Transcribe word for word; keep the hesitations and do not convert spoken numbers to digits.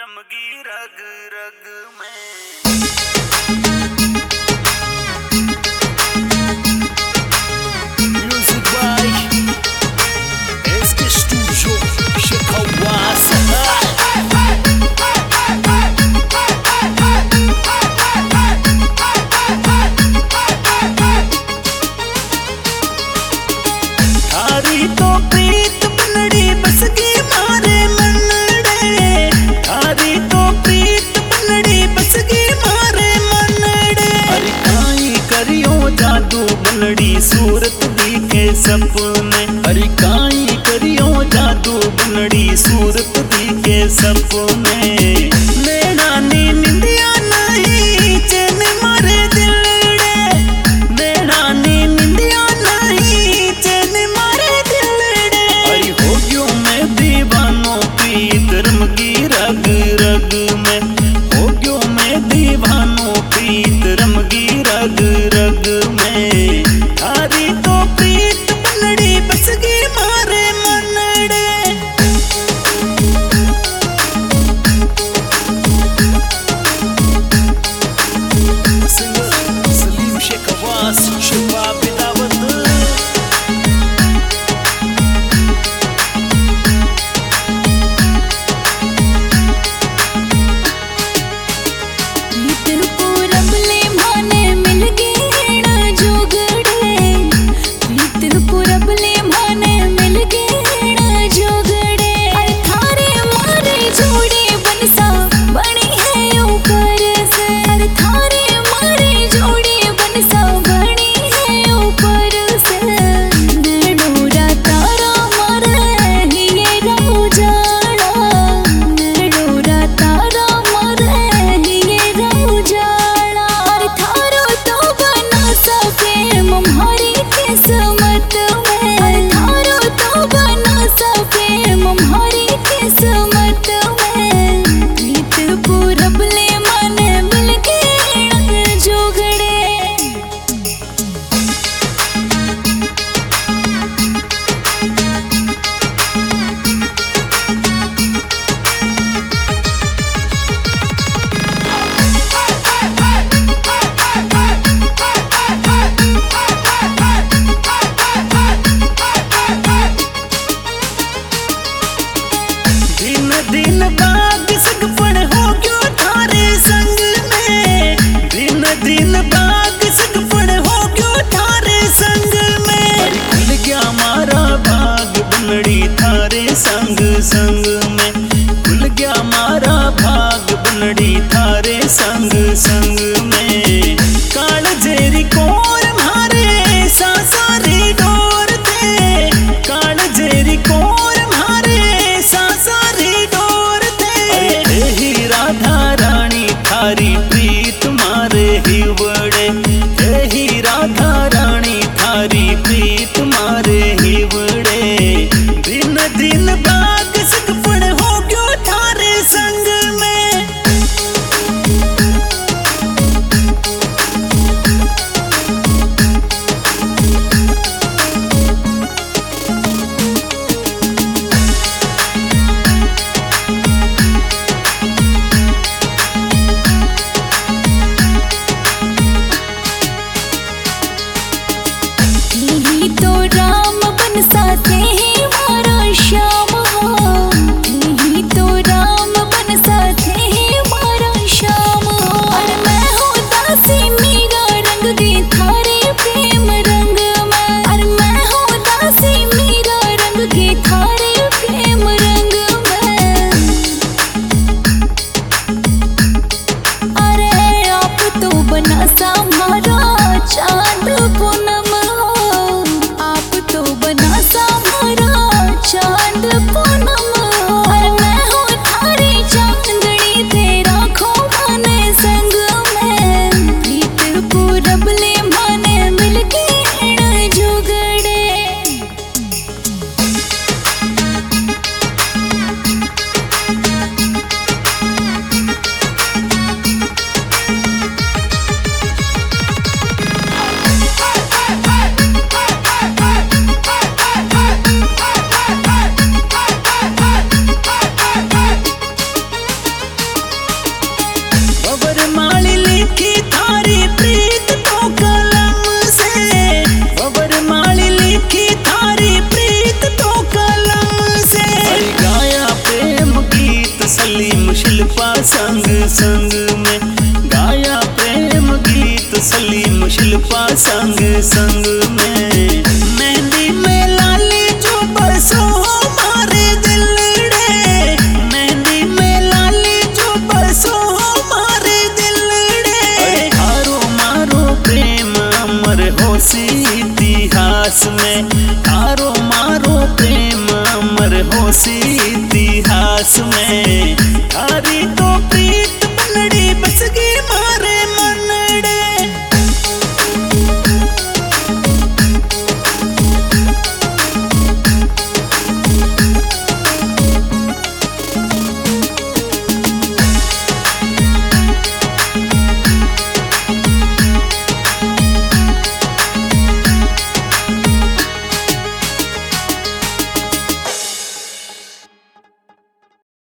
रमगी रग रग में Music by S K Studio Shekawasa. थारी तो प्रीत बनड़ी बस की मारे मनड़े, थारी तो प्रीत बनड़ी बस की मारे मनड़े। अरे काई करियो जादू बनड़ी सूरत दिखे सपने, अरे काई करियो जादू बनड़ी सूरत दिखे सपने। नैना नी निंदिया नहीं चैन मारे दिलड़े, नैना नी निंदिया नहीं चैन मारे दिलड़े। अरे हो गयो मैं दीवानो प्रीत रमगी रग रग में, हो गयो मैं दीवानो प्रीत रमगी रग रग में। थारी तो प्रीत बनड़ी बस की मारे मनड़े। सलीम शेखवास शबाब दावत। दिन बाद सगपन हो गयो थारे संग में, दिन दिन बाद सगपन हो गयो थारे संग में। खुल गया मारा भाग बनड़ी थारे संग संग में, खुल गया मारा भाग बनड़ी थारे संग संग में। काल जेरी कोर मारे सासारी डोर दे, काल जेरी कोर मारे सासारी राधा रानी थारी प्रीत मारे हिवड़े, ही राधा रानी थारी प्रीत मारे हिवड़े। दिन दिन बाद सगपन हो गयो थारे संग में। सलीम शिल्पा संग संग में गाया प्रेम गीत सलीम शिल्पा संग संग में।